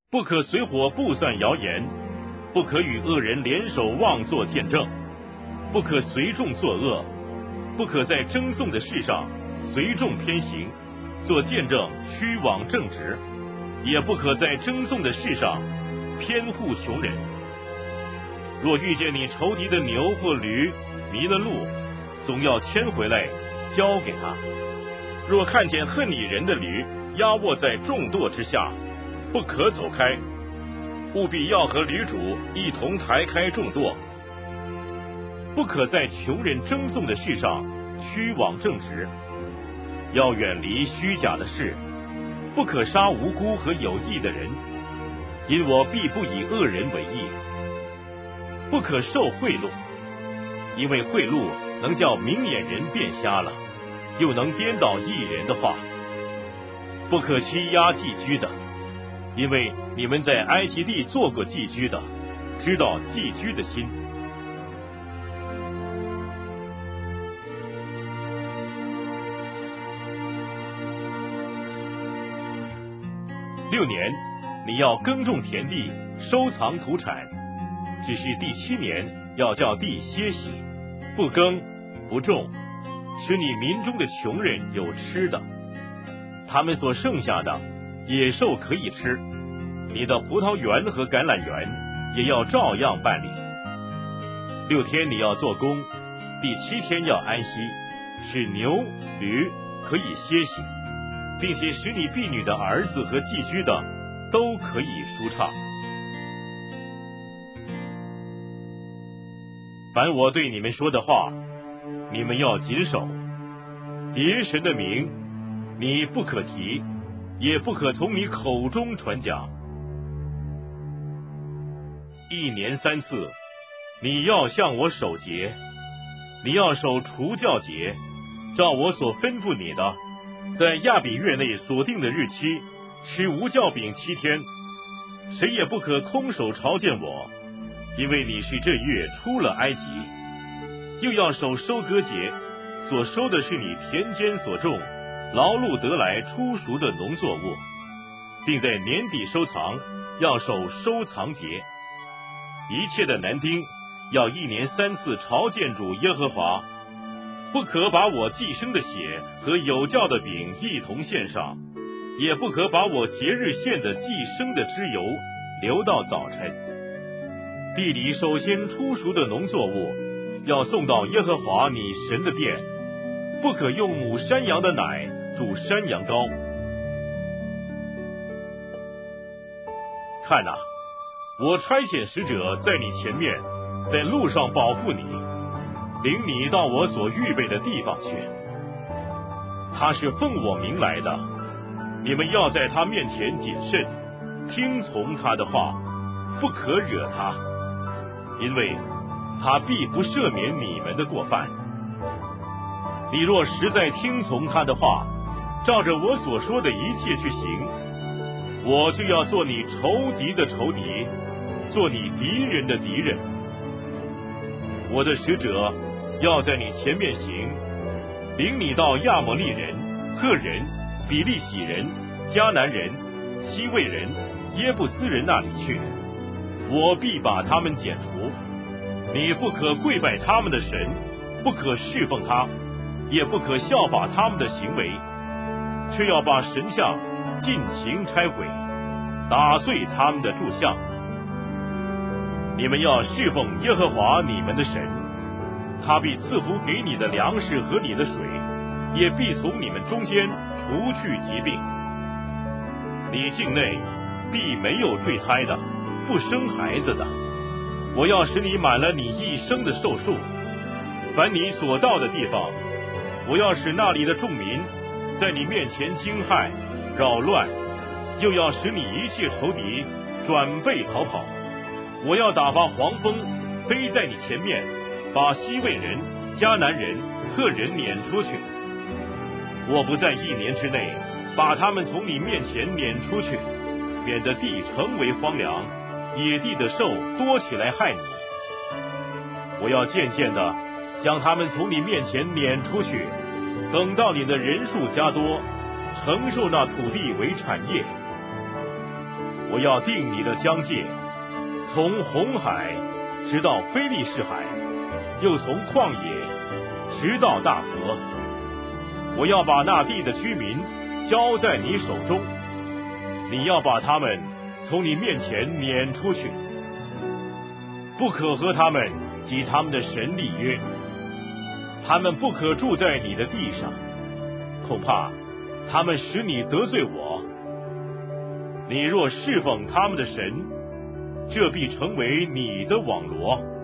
不可随伙布散谣言，不可与恶人联手妄作见证，不可随众作恶，不可在争讼的事上随众偏行，做见证虚妄正直，也不可在争讼的事上偏护穷人。若遇见你仇敌的牛或驴迷了路，总要牵回来交给他。若看见恨你人的驴压卧在重垛之下，不可走开，务必要和驴主一同抬开重垛。不可在穷人争讼的事上虚妄正直，要远离虚假的事，不可杀无辜和有义的人，因我必不以恶人为义。不可受贿赂，因为贿赂能叫明眼人变瞎了，又能颠倒义人的话。不可欺压寄居的，因为你们在埃及地做过寄居的，知道寄居的心。6年，你要耕种田地，收藏土产，只是第7年要叫地歇息，不耕不种，使你民中的穷人有吃的，他们所剩下的野兽可以吃。你的葡萄园和橄榄园也要照样办理。6天你要做工，第7天要安息，使牛驴可以歇息，并且使你婢女的儿子和寄居的都可以舒畅。凡我对你们说的话，你们要谨守。别神的名你不可提，也不可从你口中传讲。1年3次，你要向我守节，你要守除酵节，照我所吩咐你的，在亚比月内所定的日期，吃无酵饼7天，谁也不可空手朝见我，因为你是这月出了埃及。又要守收割节，所收的是你田间所种劳碌得来初熟的农作物，并在年底收藏，要守收藏节。一切的男丁要1年3次朝见主耶和华，不可把我寄生的血和有酵的饼一同献上，也不可把我节日献的寄生的脂油留到早晨。地里首先出熟的农作物要送到耶和华你神的殿，不可用母山羊的奶煮山羊羔。看哪，我差遣使者在你前面，在路上保护你，领你到我所预备的地方去。他是奉我名来的，你们要在他面前谨慎，听从他的话，不可惹他，因为他必不赦免你们的过犯。你若实在听从他的话，照着我所说的一切去行，我就要做你仇敌的仇敌，做你敌人的敌人。我的使者要在你前面行，领你到亚摩利人、赫人、比利洗人、迦南人、西魏人、耶布斯人那里去，我必把他们剪除。你不可跪拜他们的神，不可侍奉他，也不可效法他们的行为，却要把神像尽情拆毁，打碎他们的柱像。你们要侍奉耶和华你们的神，他必赐福给你的粮食和你的水，也必从你们中间除去疾病。你境内必没有坠胎的，不生孩子的。我要使你满了你一生的寿数，凡你所到的地方，我要使那里的众民在你面前惊骇扰乱，又要使你一切仇敌转背逃跑。我要打发黄蜂飞在你前面，把西魏人、迦南人、赫人撵出去。我不在1年之内把他们从你面前撵出去，免得地成为荒凉，野地的兽多起来害你。我要渐渐的将他们从你面前撵出去，等到你的人数加多，承受那土地为产业。 我要定你的疆界，从红海直到非利士海，又从旷野直到大河。我要把那地的居民交在你手中，你要把他们从你面前撵出去，不可和他们及他们的神立约，他们不可住在你的地上，恐怕他们使你得罪我。你若侍奉他们的神，这必成为你的网罗。